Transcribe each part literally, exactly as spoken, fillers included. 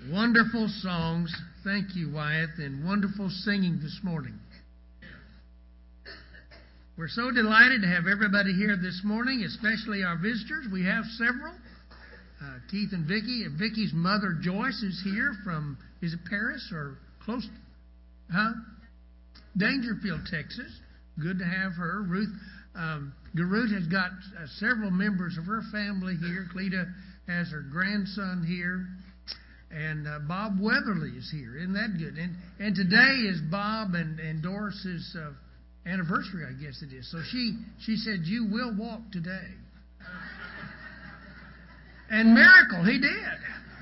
Wonderful songs. Thank you, Wyatt, and wonderful singing this morning. We're so delighted to have everybody here this morning, especially our visitors. We have several. Uh, Keith and Vicki. Vicki's mother, Joyce, is here from, is it Paris or close? Huh? Dangerfield, Texas. Good to have her. Ruth um, Garut has got uh, several members of her family here. Cleta has her grandson here. And uh, Bob Weatherly is here. Isn't that good? And and today is Bob and, and Doris's uh, anniversary, I guess it is. So she, she said, you will walk today. And miracle, he did.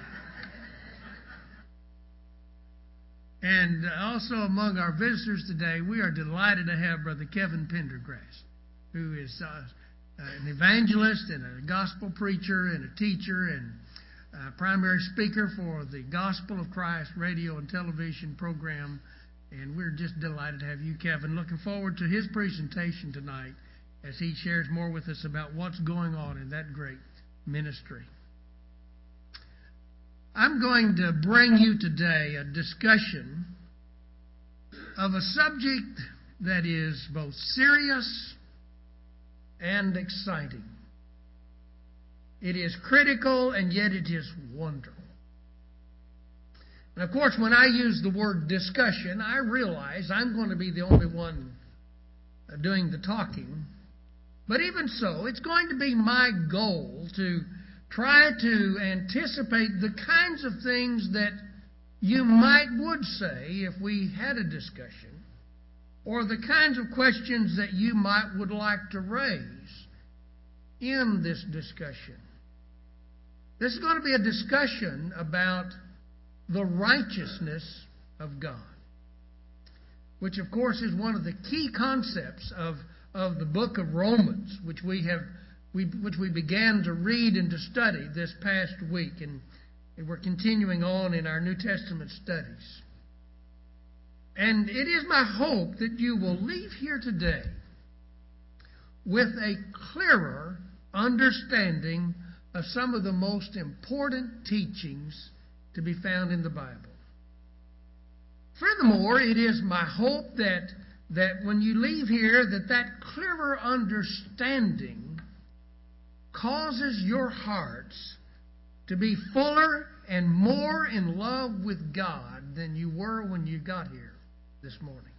And also among our visitors today, we are delighted to have Brother Kevin Pendergrass, who is uh, an evangelist and a gospel preacher and a teacher and Uh, primary speaker for the Gospel of Christ radio and television program. And we're just delighted to have you, Kevin. Looking forward to his presentation tonight as he shares more with us about what's going on in that great ministry. I'm going to bring you today a discussion of a subject that is both serious and exciting. It is critical, and yet it is wonderful. And of course, when I use the word discussion, I realize I'm going to be the only one doing the talking. But even so, it's going to be my goal to try to anticipate the kinds of things that you might would say if we had a discussion, or the kinds of questions that you might would like to raise in this discussion. This is going to be a discussion about the righteousness of God, which of course is one of the key concepts of, of the book of Romans, which we have we which we began to read and to study this past week, and, and we're continuing on in our New Testament studies. And it is my hope that you will leave here today with a clearer understanding of some of the most important teachings to be found in the Bible. Furthermore, it is my hope that, that when you leave here, that that clearer understanding causes your hearts to be fuller and more in love with God than you were when you got here this morning.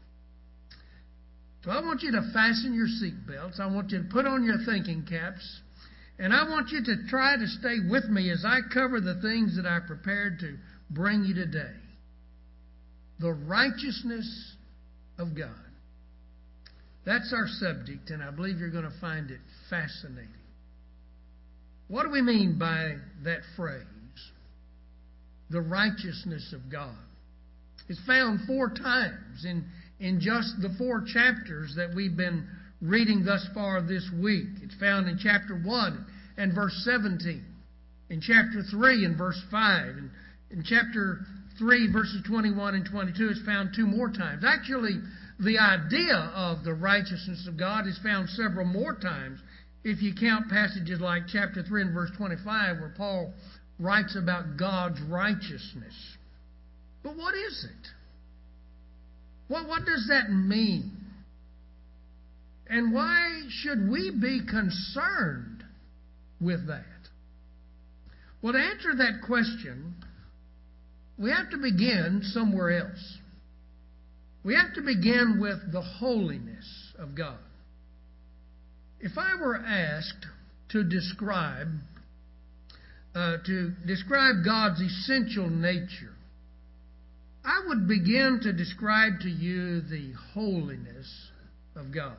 So I want you to fasten your seatbelts. I want you to put on your thinking caps. And I want you to try to stay with me as I cover the things that I prepared to bring you today. The righteousness of God. That's our subject, and I believe you're going to find it fascinating. What do we mean by that phrase? The righteousness of God. It's found four times in, in just the four chapters that we've been reading thus far this week. It's found in chapter one and verse seventeen. In chapter three and verse five. And in chapter three, verses twenty-one and twenty-two, it's found two more times. Actually, the idea of the righteousness of God is found several more times if you count passages like chapter three and verse twenty-five, where Paul writes about God's righteousness. But what is it? What, what does that mean? And why should we be concerned with that? Well, to answer that question, we have to begin somewhere else. We have to begin with the holiness of God. If I were asked to describe uh, to describe God's essential nature, I would begin to describe to you the holiness of God.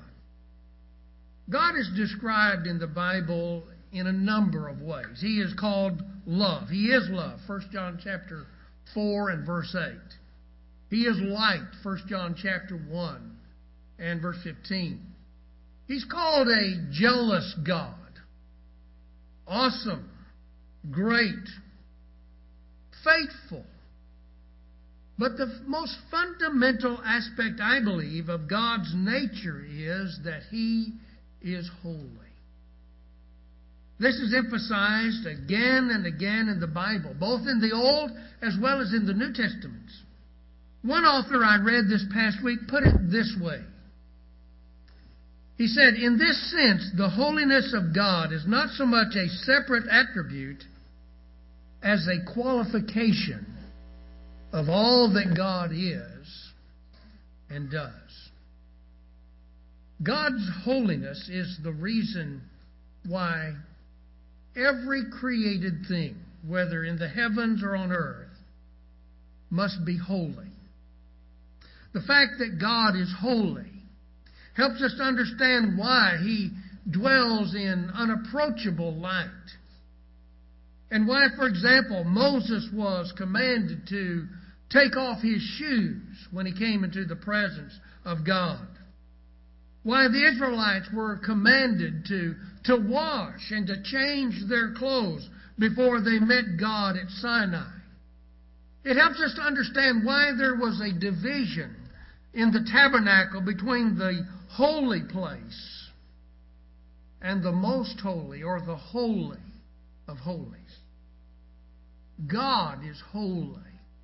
God is described in the Bible in a number of ways. He is called love. He is love. First John chapter four and verse eight. He is light. First John chapter one and verse fifteen. He's called a jealous God. Awesome. Great. Faithful. But the most fundamental aspect, I believe, of God's nature is that He is holy. This is emphasized again and again in the Bible, both in the Old as well as in the New Testaments. One author I read this past week put it this way. He said, in this sense, the holiness of God is not so much a separate attribute as a qualification of all that God is and does. God's holiness is the reason why every created thing, whether in the heavens or on earth, must be holy. The fact that God is holy helps us to understand why He dwells in unapproachable light. And why, for example, Moses was commanded to take off his shoes when he came into the presence of God. Why the Israelites were commanded to, to wash and to change their clothes before they met God at Sinai. It helps us to understand why there was a division in the tabernacle between the holy place and the most holy, or the holy of holies. God is holy,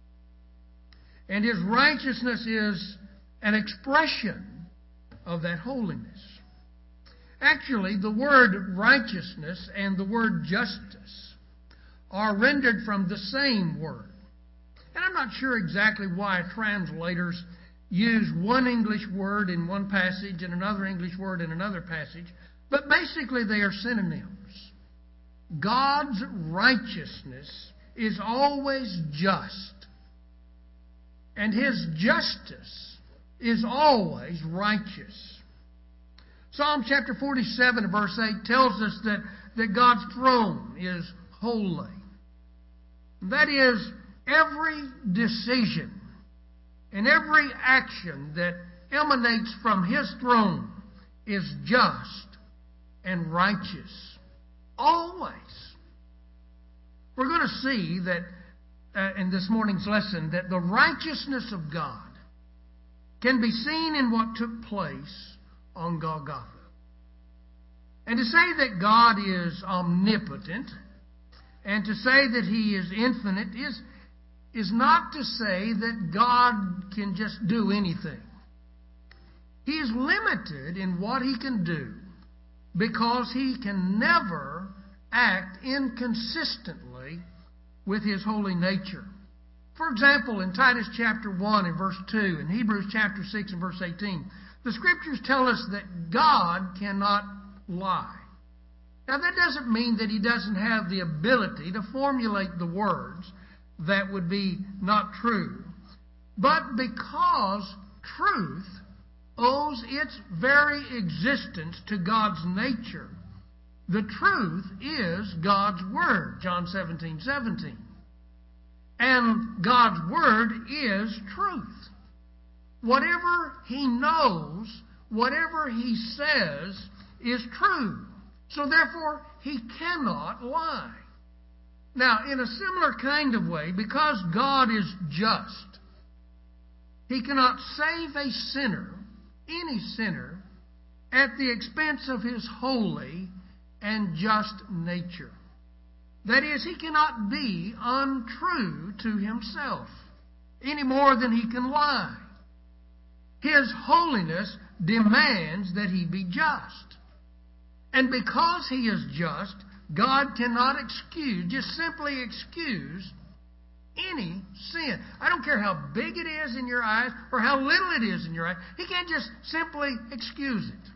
and His righteousness is an expression of that holiness. Actually, the word righteousness and the word justice are rendered from the same word. And I'm not sure exactly why translators use one English word in one passage and another English word in another passage, but basically they are synonyms. God's righteousness is always just, and His justice is always righteous. Psalm chapter forty-seven, verse eight tells us that, that God's throne is holy. That is, every decision and every action that emanates from His throne is just and righteous. Always. We're going to see that uh, in this morning's lesson that the righteousness of God can be seen in what took place on Golgotha. And to say that God is omnipotent and to say that He is infinite is is not to say that God can just do anything. He is limited in what He can do because He can never act inconsistently with His holy nature. For example, in Titus chapter one and verse two, and Hebrews chapter six and verse eighteen, the Scriptures tell us that God cannot lie. Now that doesn't mean that He doesn't have the ability to formulate the words that would be not true. But because truth owes its very existence to God's nature, the truth is God's Word, John seventeen seventeen. And God's Word is truth. Whatever He knows, whatever He says is true. So therefore, He cannot lie. Now, in a similar kind of way, because God is just, He cannot save a sinner, any sinner, at the expense of His holy and just nature. That is, He cannot be untrue to Himself, any more than He can lie. His holiness demands that He be just. And because He is just, God cannot excuse, just simply excuse any sin. I don't care how big it is in your eyes or how little it is in your eyes. He can't just simply excuse it.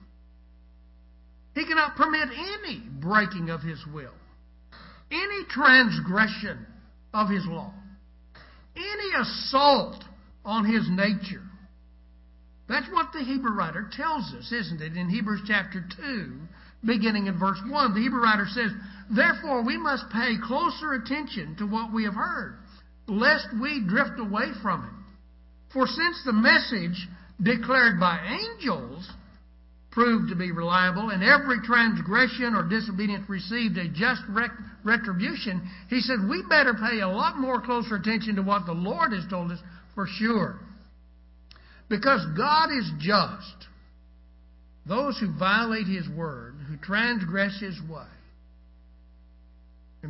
He cannot permit any breaking of His will, any transgression of His law, any assault on His nature. That's what the Hebrew writer tells us, isn't it? In Hebrews chapter two, beginning in verse one, the Hebrew writer says, "Therefore we must pay closer attention to what we have heard, lest we drift away from it. For since the message declared by angels proved to be reliable, and every transgression or disobedience received a just rec- retribution, he said, we better pay a lot more closer attention to what the Lord has told us for sure. Because God is just. Those who violate His word, who transgress His way,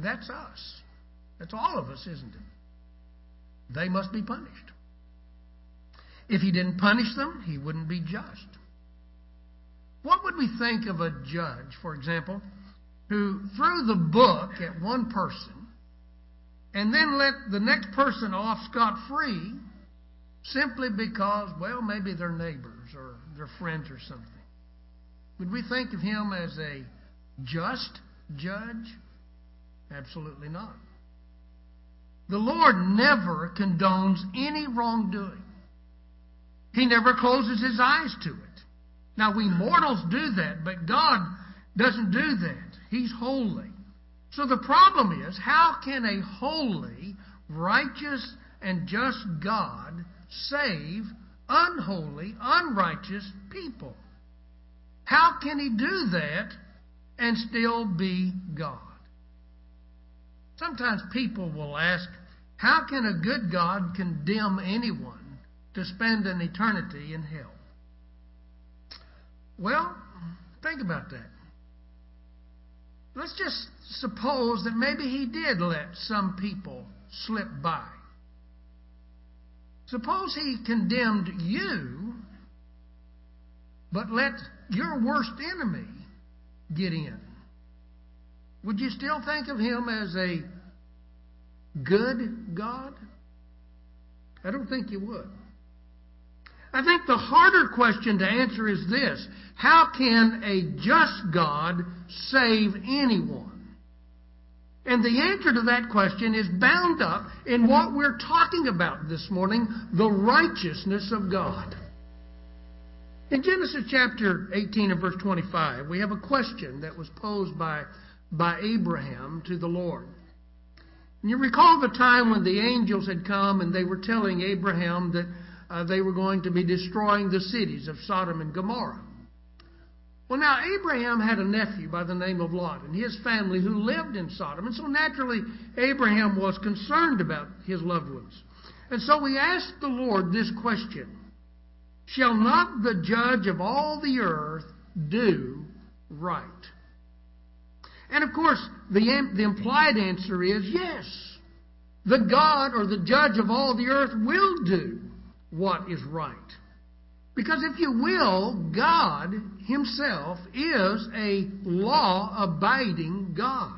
That's us. That's all of us, isn't it? They must be punished. If he didn't punish them, he wouldn't be just. What would we think of a judge, for example, who threw the book at one person and then let the next person off scot-free simply because, well, maybe they're neighbors or they're friends or something? Would we think of him as a just judge? Absolutely not. The Lord never condones any wrongdoing. He never closes his eyes to it. Now, we mortals do that, but God doesn't do that. He's holy. So the problem is, how can a holy, righteous, and just God save unholy, unrighteous people? How can he do that and still be God? Sometimes people will ask, how can a good God condemn anyone to spend an eternity in hell? Well, think about that. Let's just suppose that maybe he did let some people slip by. Suppose he condemned you, but let your worst enemy get in. Would you still think of him as a good God? I don't think you would. I think the harder question to answer is this: how can a just God save anyone? And the answer to that question is bound up in what we're talking about this morning, the righteousness of God. In Genesis chapter eighteen and verse twenty-five, we have a question that was posed by, by Abraham to the Lord. And you recall the time when the angels had come and they were telling Abraham that uh, they were going to be destroying the cities of Sodom and Gomorrah. Well, now, Abraham had a nephew by the name of Lot and his family who lived in Sodom. And so naturally, Abraham was concerned about his loved ones. And so we asked the Lord this question: shall not the judge of all the earth do right? And of course, the, the implied answer is yes. The God or the judge of all the earth will do what is right. Because if you will, God himself is a law-abiding God.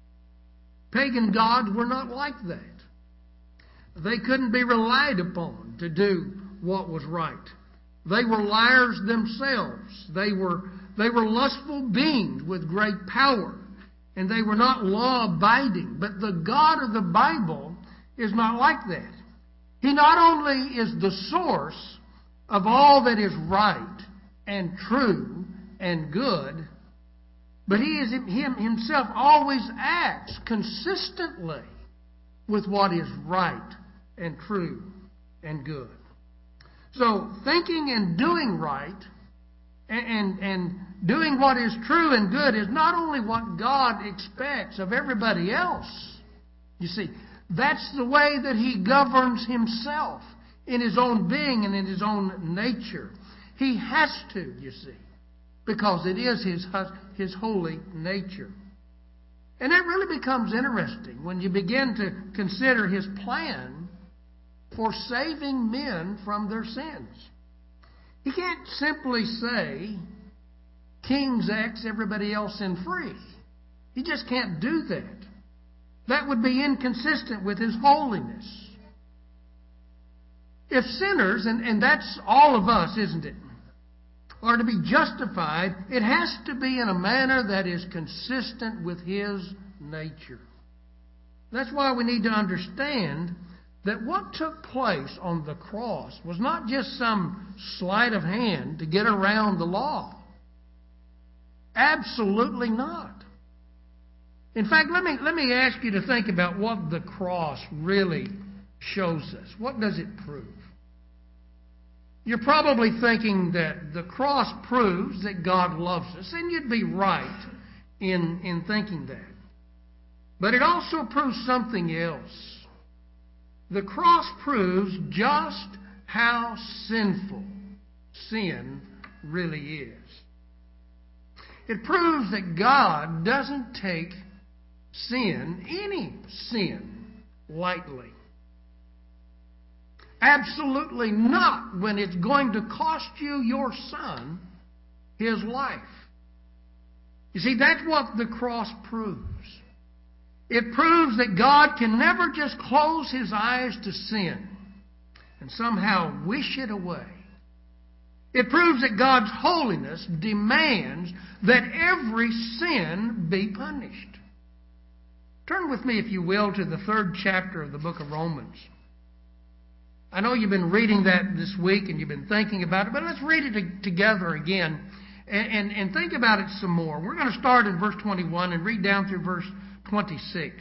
Pagan gods were not like that. They couldn't be relied upon to do what was right. They were liars themselves. They were, they were lustful beings with great power. And they were not law-abiding. But the God of the Bible is not like that. He not only is the source of all that is right and true and good, but he is him himself always acts consistently with what is right and true and good. So thinking and doing right and, and, and doing what is true and good is not only what God expects of everybody else. You see, that's the way that he governs himself in his own being and in his own nature. He has to, you see, because it is his, his holy nature. And that really becomes interesting when you begin to consider his plan for saving men from their sins. He can't simply say, kings X, everybody else in free. He just can't do that. That would be inconsistent with his holiness. If sinners, and, and that's all of us, isn't it, are to be justified, it has to be in a manner that is consistent with his nature. That's why we need to understand that what took place on the cross was not just some sleight of hand to get around the law. Absolutely not. In fact, let me, let me ask you to think about what the cross really shows us. What does it prove? You're probably thinking that the cross proves that God loves us, and you'd be right in, in thinking that. But it also proves something else. The cross proves just how sinful sin really is. It proves that God doesn't take sin, any sin, lightly. Absolutely not when it's going to cost you your son his life. You see, that's what the cross proves. It proves that God can never just close His eyes to sin and somehow wish it away. It proves that God's holiness demands that every sin be punished. Turn with me, if you will, to the third chapter of the book of Romans. I know you've been reading that this week and you've been thinking about it, but let's read it together again and, and, and think about it some more. We're going to start in verse twenty-one and read down through verse twenty-six.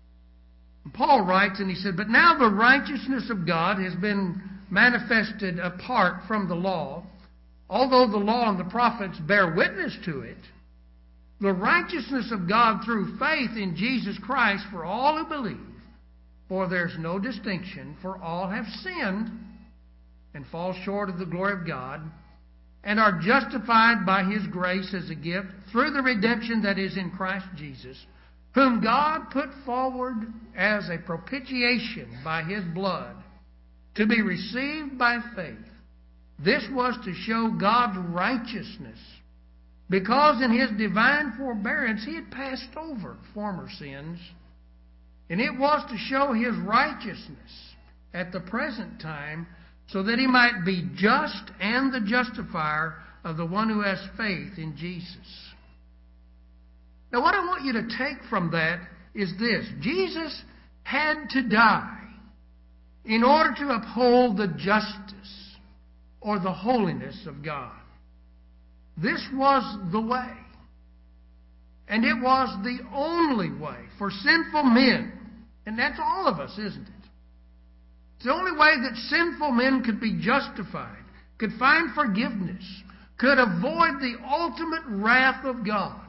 Paul writes, and he said, "But now the righteousness of God has been manifested apart from the law, although the law and the prophets bear witness to it, the righteousness of God through faith in Jesus Christ for all who believe. For there's no distinction, for all have sinned and fall short of the glory of God, and are justified by His grace as a gift through the redemption that is in Christ Jesus, whom God put forward as a propitiation by His blood, to be received by faith. This was to show God's righteousness, because in His divine forbearance He had passed over former sins. And it was to show His righteousness at the present time, so that He might be just and the justifier of the one who has faith in Jesus." Now, what I want you to take from that is this. Jesus had to die in order to uphold the justice or the holiness of God. This was the way. And it was the only way for sinful men. And that's all of us, isn't it? It's the only way that sinful men could be justified, could find forgiveness, could avoid the ultimate wrath of God.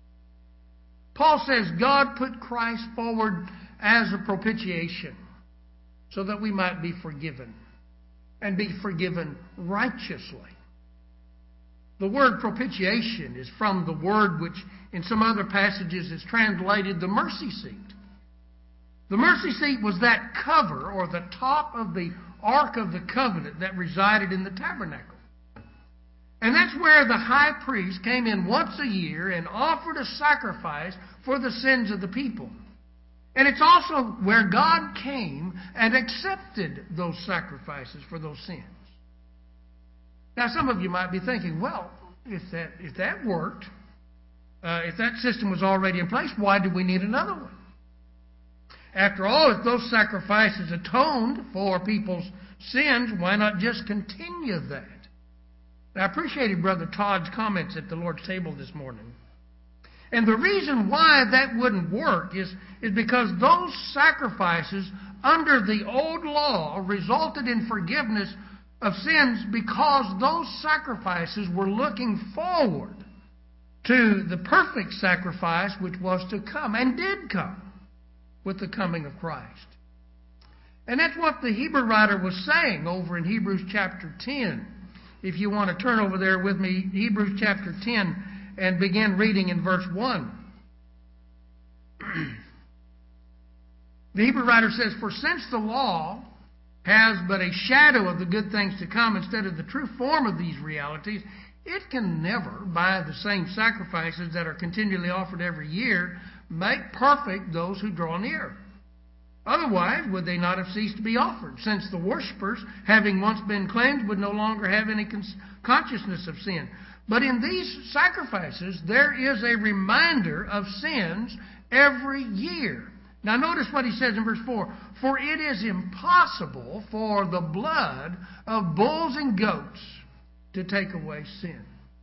Paul says God put Christ forward as a propitiation so that we might be forgiven, and be forgiven righteously. The word propitiation is from the word which in some other passages is translated the mercy seat. The mercy seat was that cover or the top of the Ark of the Covenant that resided in the tabernacle. And that's where the high priest came in once a year and offered a sacrifice for the sins of the people. And it's also where God came and accepted those sacrifices for those sins. Now, some of you might be thinking, well, if that, if that worked, uh, if that system was already in place, why do we need another one? After all, if those sacrifices atoned for people's sins, why not just continue that? And I appreciated Brother Todd's comments at the Lord's table this morning. And the reason why that wouldn't work is, is because those sacrifices under the old law resulted in forgiveness of sins because those sacrifices were looking forward to the perfect sacrifice which was to come and did come with the coming of Christ. And that's what the Hebrew writer was saying over in Hebrews chapter ten. If you want to turn over there with me, Hebrews chapter ten, and begin reading in verse one. The Hebrew writer says, "For since the law has but a shadow of the good things to come instead of the true form of these realities, it can never, by the same sacrifices that are continually offered every year, make perfect those who draw near. Otherwise, would they not have ceased to be offered, since the worshippers, having once been cleansed, would no longer have any consciousness of sin. But in these sacrifices, there is a reminder of sins every year." Now notice what he says in verse four. "For it is impossible for the blood of bulls and goats to take away sin."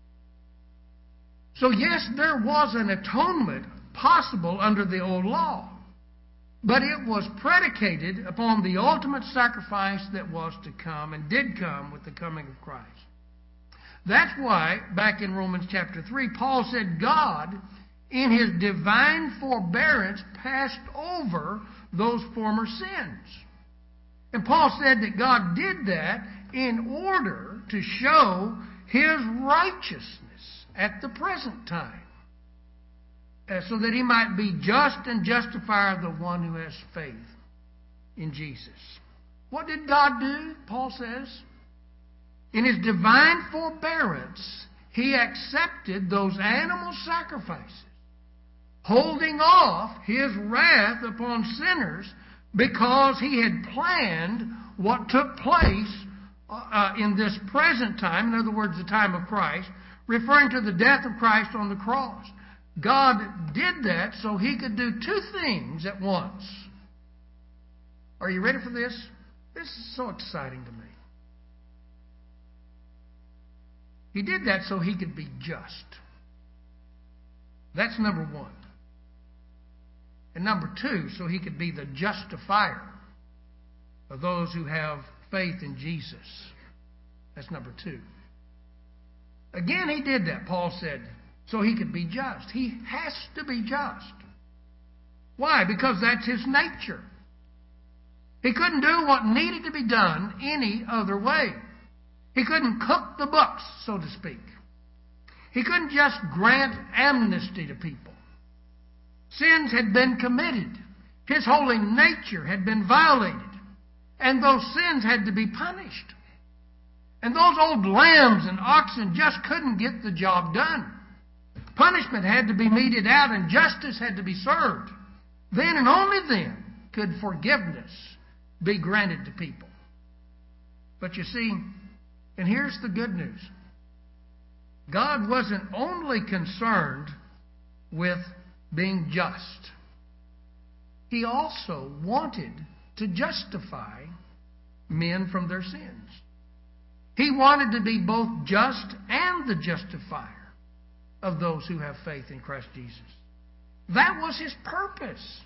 So yes, there was an atonement possible under the old law, but it was predicated upon the ultimate sacrifice that was to come and did come with the coming of Christ. That's why, back in Romans chapter three, Paul said God, in His divine forbearance, passed over those former sins. And Paul said that God did that in order to show His righteousness at the present time. uh, so that he might be just and justifier of the one who has faith in Jesus. What did God do? Paul says, in His divine forbearance, He accepted those animal sacrifices, holding off His wrath upon sinners because He had planned what took place uh, in this present time, in other words, the time of Christ, referring to the death of Christ on the cross. God did that so He could do two things at once. Are you ready for this? This is so exciting to me. He did that so He could be just. That's number one. And number two, so He could be the justifier of those who have faith in Jesus. That's number two. Again, He did that, Paul said, so He could be just. He has to be just. Why? Because that's His nature. He couldn't do what needed to be done any other way. He couldn't cook the books, so to speak. He couldn't just grant amnesty to people. Sins had been committed. His holy nature had been violated. And those sins had to be punished. And those old lambs and oxen just couldn't get the job done. Punishment had to be meted out and justice had to be served. Then and only then could forgiveness be granted to people. But you see, and here's the good news. God wasn't only concerned with being just. He also wanted to justify men from their sins. He wanted to be both just and the justifier of those who have faith in Christ Jesus. That was His purpose.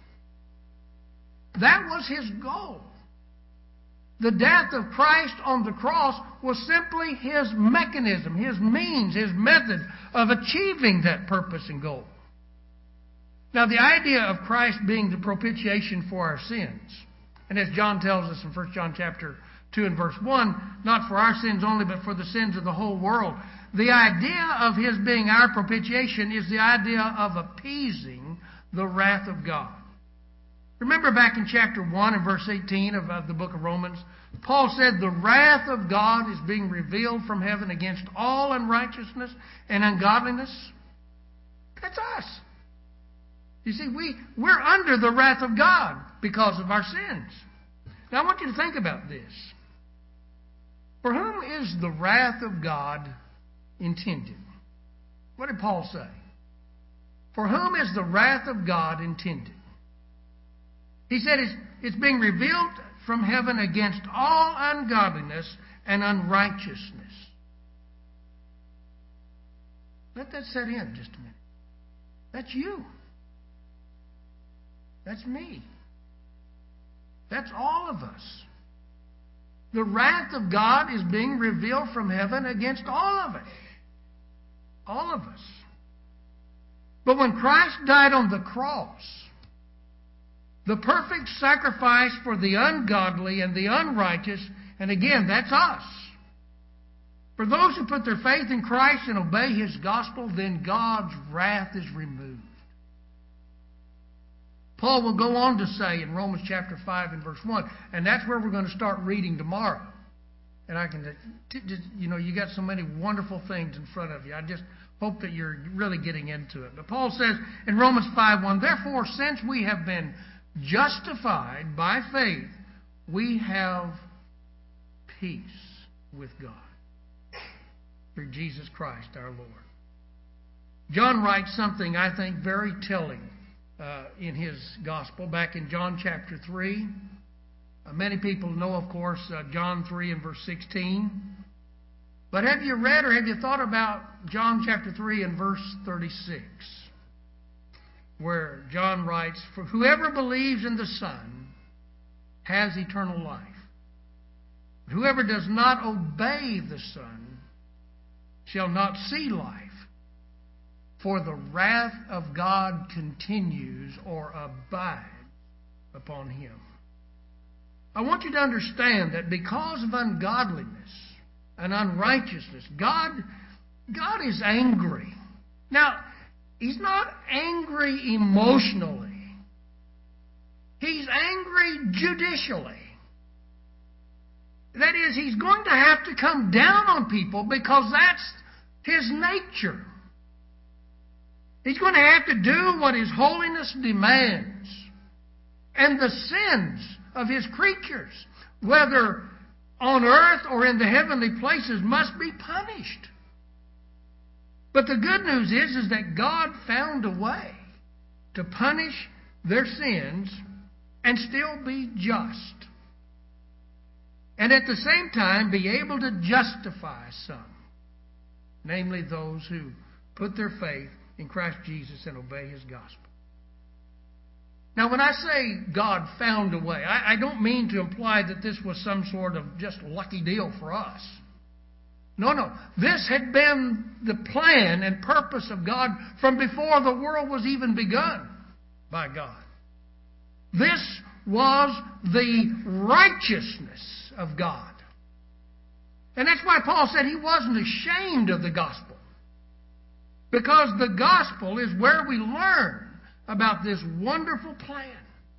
That was His goal. The death of Christ on the cross was simply His mechanism, His means, His method of achieving that purpose and goal. Now, the idea of Christ being the propitiation for our sins, and as John tells us in First John chapter two and verse one, not for our sins only, but for the sins of the whole world. The idea of His being our propitiation is the idea of appeasing the wrath of God. Remember back in chapter one and verse eighteen of, of the book of Romans, Paul said, the wrath of God is being revealed from heaven against all unrighteousness and ungodliness. That's us. You see, we, we're under the wrath of God because of our sins. Now I want you to think about this. For whom is the wrath of God intended? What did Paul say? For whom is the wrath of God intended? He said it's, it's being revealed from heaven against all ungodliness and unrighteousness. Let that set in just a minute. That's you. That's me. That's all of us. The wrath of God is being revealed from heaven against all of it. All of us. But when Christ died on the cross, the perfect sacrifice for the ungodly and the unrighteous, and again, that's us. For those who put their faith in Christ and obey His gospel, then God's wrath is removed. Paul will go on to say in Romans chapter five and verse one, and that's where we're going to start reading tomorrow. And I can, you know, you got so many wonderful things in front of you. I just hope that you're really getting into it. But Paul says in Romans five one, therefore, since we have been justified by faith, we have peace with God through Jesus Christ our Lord. John writes something I think very telling uh, in his gospel back in John chapter three. Uh, many people know, of course, uh, John three and verse sixteen. But have you read or have you thought about John chapter three and verse thirty-six? Where John writes, for whoever believes in the Son has eternal life. But whoever does not obey the Son shall not see life. For the wrath of God continues or abides upon him. I want you to understand that because of ungodliness and unrighteousness, God, God is angry. Now, He's not angry emotionally. He's angry judicially. That is, He's going to have to come down on people because that's His nature. He's going to have to do what His holiness demands. And the sins of His creatures, whether on earth or in the heavenly places, must be punished. But the good news is, is that God found a way to punish their sins and still be just. And at the same time be able to justify some, namely those who put their faith in Christ Jesus and obey His gospel. Now, when I say God found a way, I, I don't mean to imply that this was some sort of just lucky deal for us. No, no. This had been the plan and purpose of God from before the world was even begun by God. This was the righteousness of God. And that's why Paul said he wasn't ashamed of the gospel. Because the gospel is where we learn about this wonderful plan.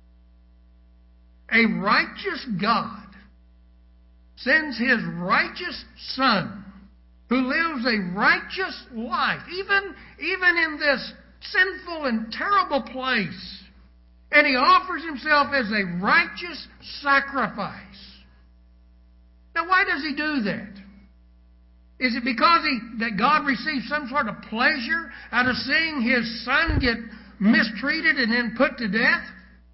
A righteous God sends His righteous Son, who lives a righteous life, even, even in this sinful and terrible place. And He offers Himself as a righteous sacrifice. Now, why does He do that? Is it because he, that God receives some sort of pleasure out of seeing His Son get mistreated and then put to death?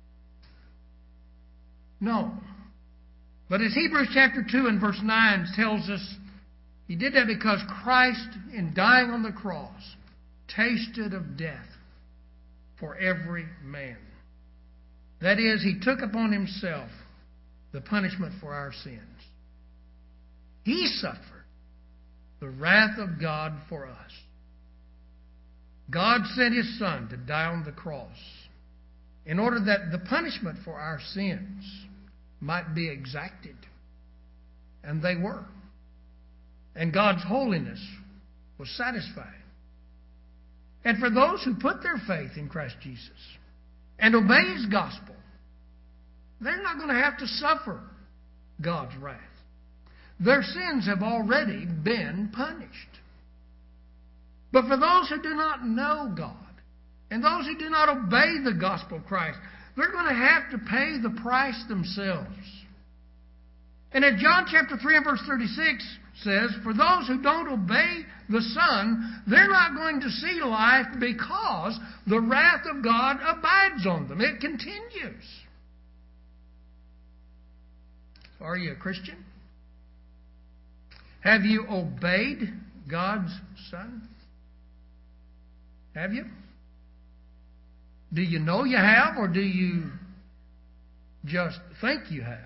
No. But as Hebrews chapter two and verse nine tells us, He did that because Christ, in dying on the cross, tasted of death for every man. That is, He took upon Himself the punishment for our sins. He suffered the wrath of God for us. God sent His Son to die on the cross in order that the punishment for our sins might be exacted. And they were. And God's holiness was satisfied. And for those who put their faith in Christ Jesus and obey His gospel, they're not going to have to suffer God's wrath. Their sins have already been punished. But for those who do not know God, and those who do not obey the gospel of Christ, they're going to have to pay the price themselves. And in John chapter three and verse thirty-six says, for those who don't obey the Son, they're not going to see life because the wrath of God abides on them. It continues. Are you a Christian? Have you obeyed God's Son? Have you? Do you know you have, or do you just think you have?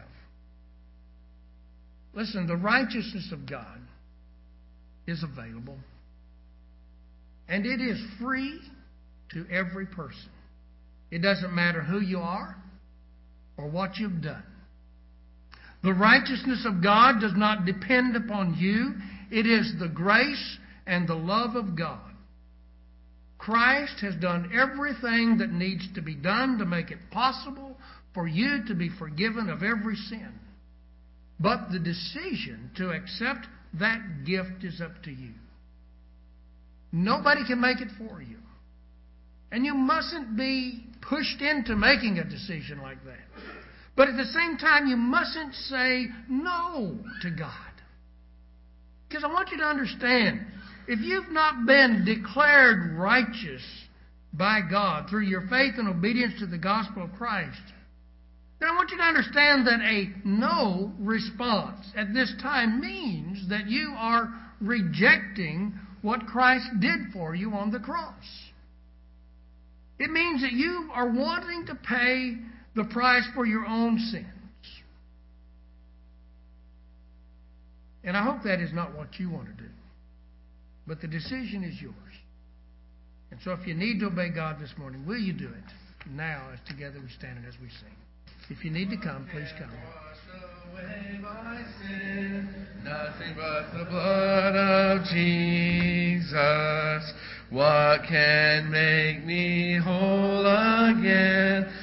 Listen, the righteousness of God is available. And it is free to every person. It doesn't matter who you are or what you've done. The righteousness of God does not depend upon you. It is the grace and the love of God. Christ has done everything that needs to be done to make it possible for you to be forgiven of every sin. But the decision to accept that gift is up to you. Nobody can make it for you. And you mustn't be pushed into making a decision like that. But at the same time, you mustn't say no to God. Because I want you to understand, if you've not been declared righteous by God through your faith and obedience to the gospel of Christ, then I want you to understand that a no response at this time means that you are rejecting what Christ did for you on the cross. It means that you are wanting to pay the price for your own sins. And I hope that is not what you want to do. But the decision is yours. And so if you need to obey God this morning, will you do it now as together we stand and as we sing? If you need to come, please come. Wash away my sin, nothing but the blood of Jesus. What can make me whole again?